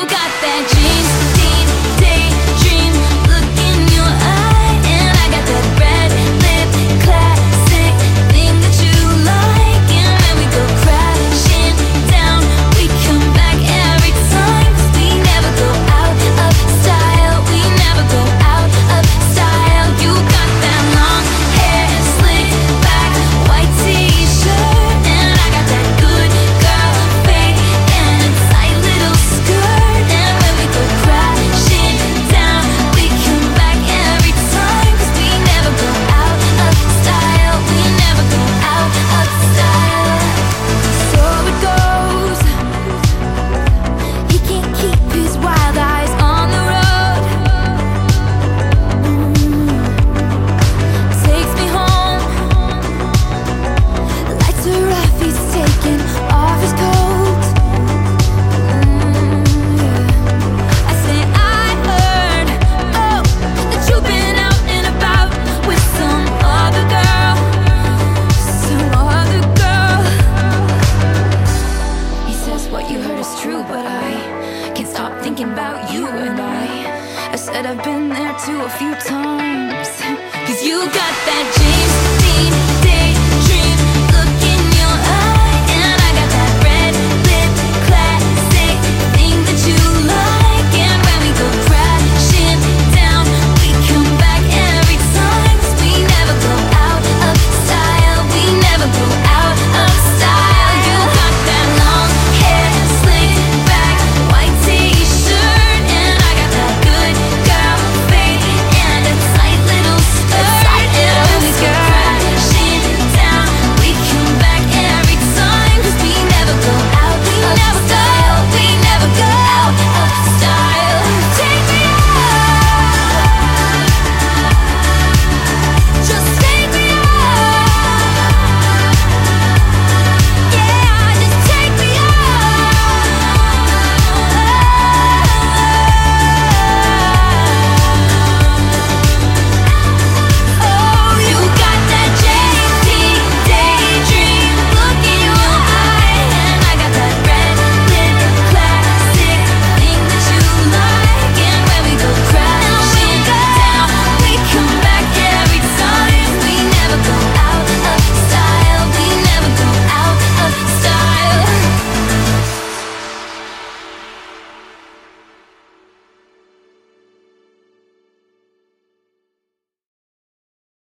got that James Dean daydream look in your eye, and I got that red lip classic thing that you like. And when we go crashing down, we come back every time, 'cause we never go out of style. We never go out of style. You got that long hair slicked back, white t-shirt, and I got that good girl fade and a tight little skirt. And when we go crashing down, we come back every time, 'cause we never go out of style. We never go out of style. So it goes. He can't keep his wild eyes on the road. Takes me home. Lights are off, he's taking off his coat. I say I heard, oh, that you've been out and about with some other girl, some other girl. He says what you heard is true, but I can't stop thinking about you. And I said I've been there too a few times, 'cause you got that James Dean